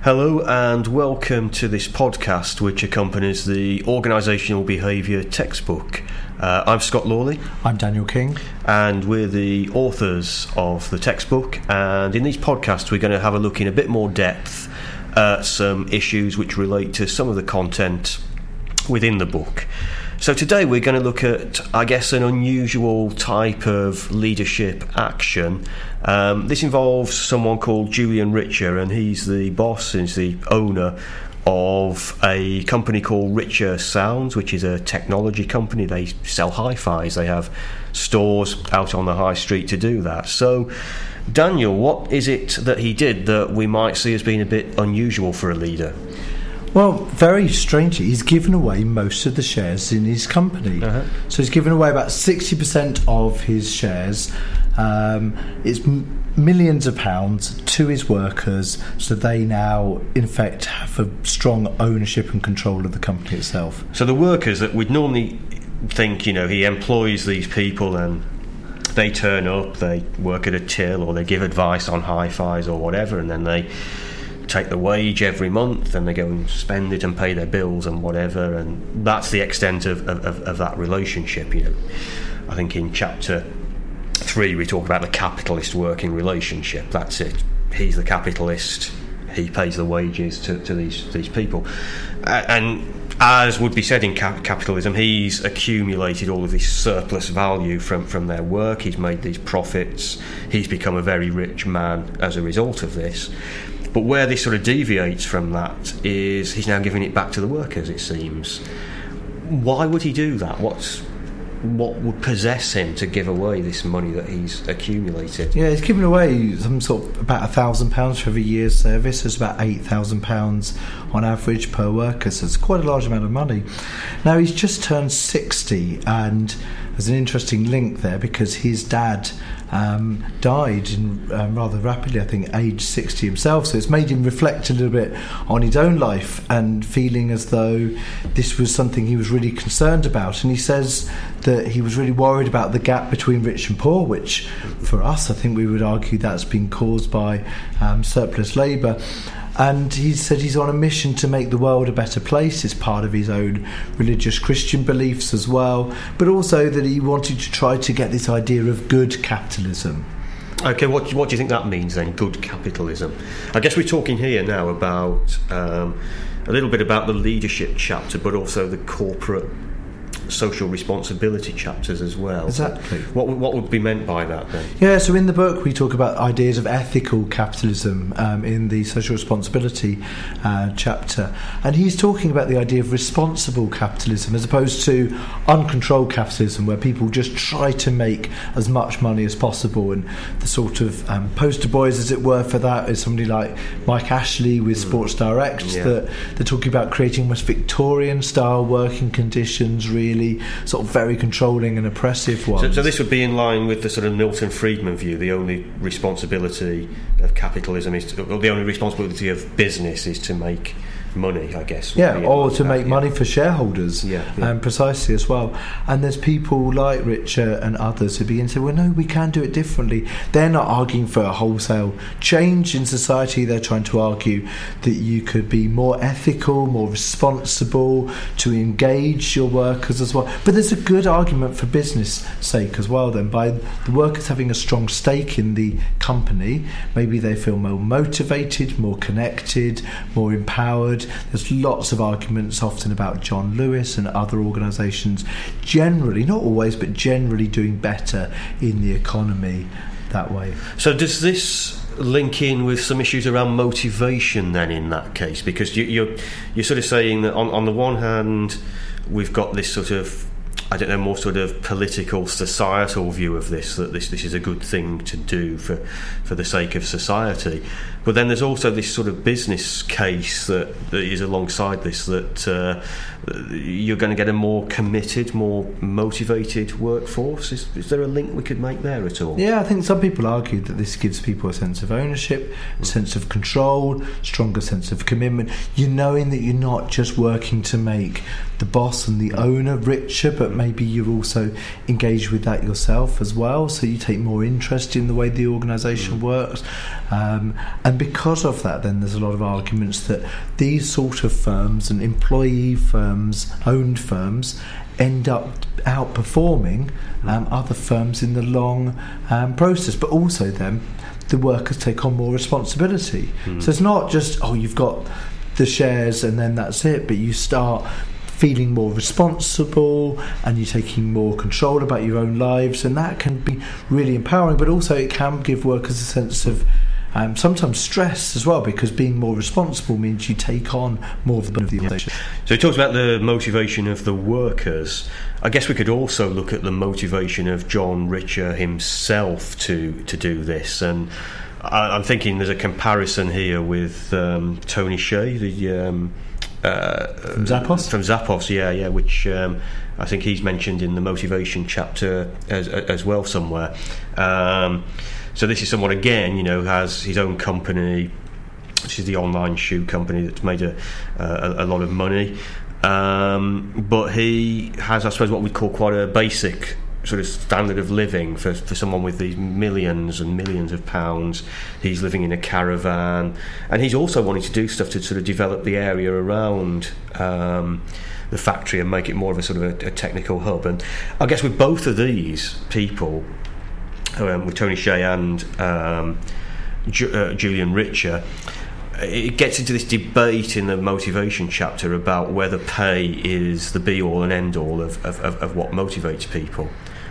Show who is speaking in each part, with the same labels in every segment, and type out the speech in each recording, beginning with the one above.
Speaker 1: Hello and welcome to this podcast which accompanies the Organisational Behaviour textbook. I'm Scott Lawley.
Speaker 2: I'm Daniel King.
Speaker 1: And we're the authors of the textbook, and in these podcasts we're going to have a look in a bit more depth at some issues which relate to some of the content within the book. So today we're going to look at, I guess, an unusual type of leadership action. This involves someone called Julian Richer, and he's the boss, he's the owner of a company called Richer Sounds, which is a technology company. They sell hi-fis. They have stores out on the high street to do that. So, Daniel, what is it that he did that we might see as being a bit unusual for a leader?
Speaker 2: Well, very strangely, he's given away most of the shares in his company. So he's given away about 60% of his shares. It's millions of pounds to his workers, so they now, in effect, have a strong ownership and control of the company itself.
Speaker 1: So the workers that we'd normally think, he employs these people and they turn up, they work at a till or they give advice on hi-fis or whatever, and then they take the wage every month and they go and spend it and pay their bills and whatever, and that's the extent of that relationship. I think in chapter 3 we talk about the capitalist working relationship. That's it. He's the capitalist, he pays the wages to these people, and as would be said in capitalism, he's accumulated all of this surplus value from their work. He's made these profits. He's become a very rich man as a result of this. But where this sort of deviates from that is he's now giving it back to the workers, it seems. Why would he do that? What would possess him to give away this money that he's accumulated?
Speaker 2: Yeah, he's given away some sort of about £1,000 for every year's service. It's about £8,000 on average per worker, so it's quite a large amount of money. Now, he's just turned 60, and there's an interesting link there because his dad died rather rapidly, I think, age 60 himself, so it's made him reflect a little bit on his own life and feeling as though this was something he was really concerned about. And he says that he was really worried about the gap between rich and poor, which for us, I think we would argue that's been caused by surplus labour. And he said he's on a mission to make the world a better place. It's part of his own religious Christian beliefs as well, but also that he wanted to try to get this idea of good capitalism.
Speaker 1: Okay, what do you think that means then, good capitalism? I guess we're talking here now about a little bit about the leadership chapter, but also the corporate social responsibility chapters as well.
Speaker 2: Exactly.
Speaker 1: What would be meant by that then?
Speaker 2: Yeah, so in the book we talk about ideas of ethical capitalism in the social responsibility chapter, and he's talking about the idea of responsible capitalism as opposed to uncontrolled capitalism, where people just try to make as much money as possible. And the sort of poster boys, as it were, for that is somebody like Mike Ashley with Sports Direct, that they're talking about creating almost Victorian style working conditions, really sort of very controlling and oppressive ones.
Speaker 1: So this would be in line with the sort of Milton Friedman view. The only responsibility of capitalism or the only responsibility of business is to make money, I guess.
Speaker 2: Yeah, or to make money for shareholders. Precisely as well. And there's people like Richer and others who begin to say, well, no, we can do it differently. They're not arguing for a wholesale change in society. They're trying to argue that you could be more ethical, more responsible, to engage your workers as well. But there's a good argument for business sake as well then, by the workers having a strong stake in the company. Maybe they feel more motivated, more connected, more empowered. There's lots of arguments often about John Lewis and other organisations generally, not always, but generally doing better in the economy that way.
Speaker 1: So does this link in with some issues around motivation then in that case? Because you're sort of saying that on the one hand we've got this sort of, I don't know, more sort of political, societal view of this, that this is a good thing to do for the sake of society. But then there's also this sort of business case that is alongside this, that you're going to get a more committed, more motivated workforce. Is there a link we could make there at all?
Speaker 2: Yeah, I think some people argue that this gives people a sense of ownership, a sense of control, stronger sense of commitment. You're knowing that you're not just working to make the boss and the owner richer, but maybe you're also engaged with that yourself as well, so you take more interest in the way the organisation works, and because of that, then there's a lot of arguments that these sort of firms and employee firms, owned firms, end up outperforming other firms in the long process, but also then the workers take on more responsibility. So it's not just, you've got the shares and then that's it, but you start feeling more responsible and you're taking more control about your own lives, and that can be really empowering, but also it can give workers a sense of sometimes stress as well, because being more responsible means you take on more of the organisation.
Speaker 1: So he talks about the motivation of the workers. I guess we could also look at the motivation of John Richer himself to do this, and I'm thinking there's a comparison here with Tony Hsieh,
Speaker 2: from Zappos?
Speaker 1: From Zappos, yeah, which I think he's mentioned in the motivation chapter as well somewhere. So this is someone, again, has his own company, which is the online shoe company that's made a lot of money. But he has, I suppose, what we call quite a basic sort of standard of living for someone with these millions and millions of pounds. He's living in a caravan, and he's also wanting to do stuff to sort of develop the area around the factory and make it more of a sort of a technical hub. And I guess with both of these people, with Tony Hsieh and Julian Richer, it gets into this debate in the motivation chapter about whether pay is the be-all and end-all of what motivates people.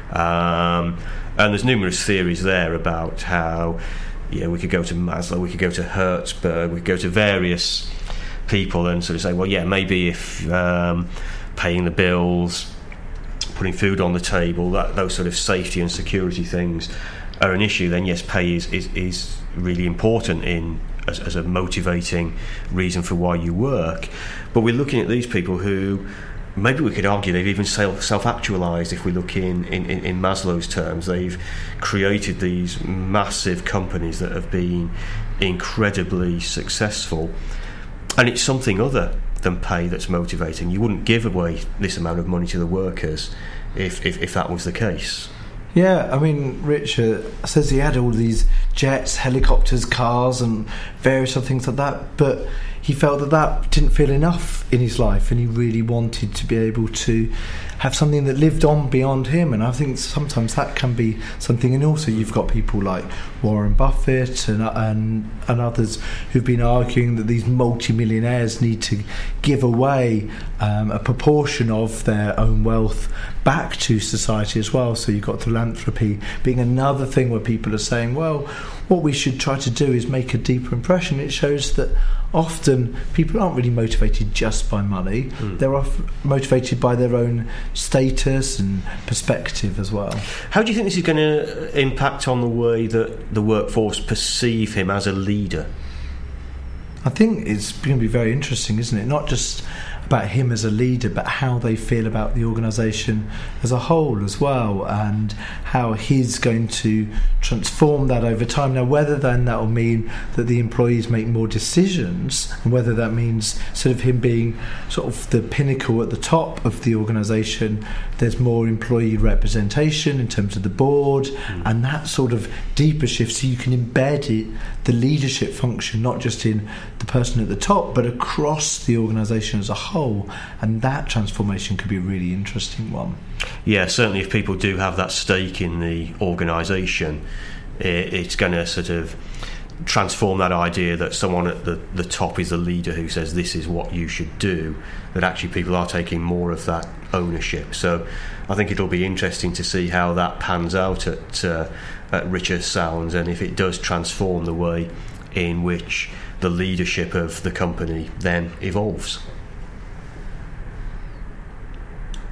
Speaker 1: And there's numerous theories there about how we could go to Maslow, we could go to Hertzberg, we could go to various people and sort of say, well, maybe if paying the bills, putting food on the table, those sort of safety and security things are an issue, then yes, pay is really important as a motivating reason for why you work. But we're looking at these people who maybe we could argue they've even self-actualised. If we look in Maslow's terms, they've created these massive companies that have been incredibly successful, and it's something other than pay that's motivating. You wouldn't give away this amount of money to the workers if that was the case.
Speaker 2: Yeah, I mean, Richard says he had all these jets, helicopters, cars and various other things like that, but he felt that didn't feel enough in his life, and he really wanted to be able to have something that lived on beyond him. And I think sometimes that can be something. And also you've got people like Warren Buffett and others who've been arguing that these multi-millionaires need to give away a proportion of their own wealth back to society as well. So you've got philanthropy being another thing where people are saying, well, what we should try to do is make a deeper impression. It shows that often people aren't really motivated just by money. They're often motivated by their own status and perspective as well.
Speaker 1: How do you think this is going to impact on the way that the workforce perceive him as a leader?
Speaker 2: I think it's going to be very interesting, isn't it? Not just about him as a leader, but how they feel about the organisation as a whole as well, and how he's going to transform that over time. Now, whether then that will mean that the employees make more decisions, and whether that means sort of him being sort of the pinnacle at the top of the organisation, there's more employee representation in terms of the board, and that sort of deeper shift, so you can embed the leadership function not just in the person at the top, but across the organisation as a whole, and that transformation could be a really interesting one.
Speaker 1: Yeah, certainly if people do have that stake in the organisation, it's going to sort of transform that idea that someone at the top is the leader who says this is what you should do, that actually people are taking more of that ownership. So I think it'll be interesting to see how that pans out at Richer Sounds, and if it does transform the way in which the leadership of the company then evolves.